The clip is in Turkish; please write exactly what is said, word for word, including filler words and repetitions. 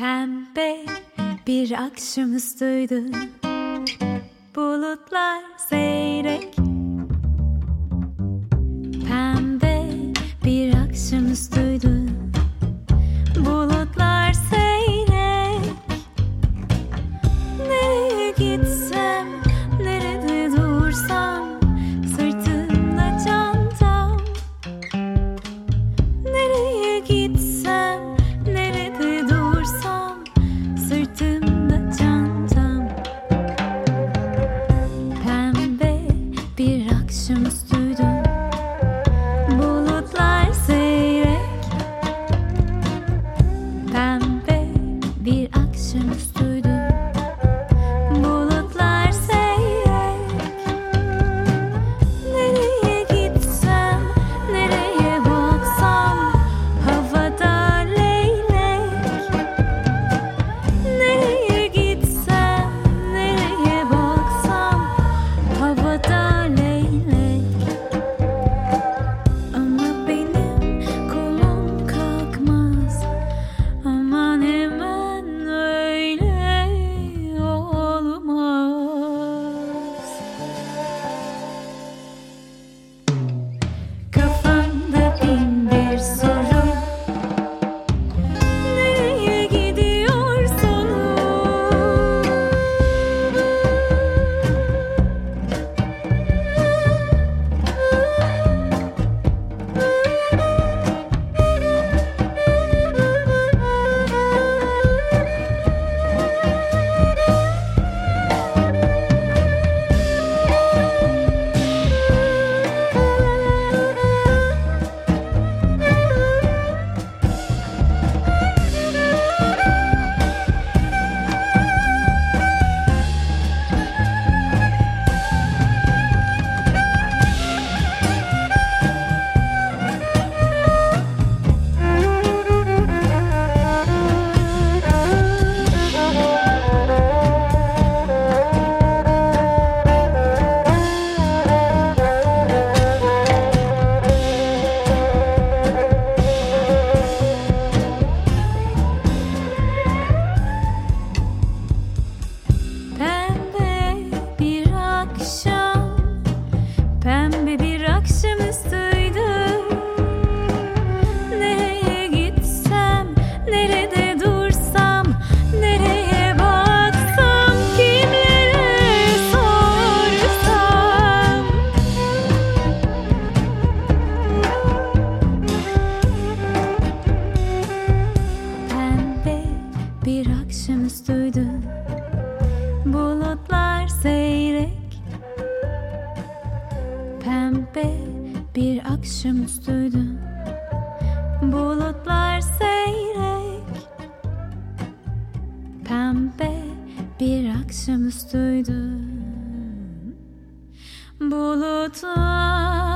Pembe bir akşamüstüydü, bulutlar seyrek. Pembe bir akşamüstüydü, bulutlar seyrek. Nereye gitsem, nerede dursam, sırtımda çantam. Nereye gitsem, nerede dursam, sırtımda çantam. Pembe bir akşamüstüydü, bulutlar seyrek. Pembe bir akşamüstüydü, bulutlar seyrek. Nereye gitsem, nereye baksam, havada leylek. Nereye gitsem, nereye baksam, havada leylek. Ama benim kolum kalkmaz, aman hemen öyle olmaz. Kafamda bin bir soru, nereye gidiyor sonu? Pembe bir akşam, pembe bir akşamüstüydü. Nereye gitsem, nerede dursam, nereye baksam, kimlere sorsam. Pembe bir akşamüstüydü, bulutlar seyrek. Pembe bir akşamüstüydü, bulutlar seyrek. Pembe bir akşamüstüydü, bulutlar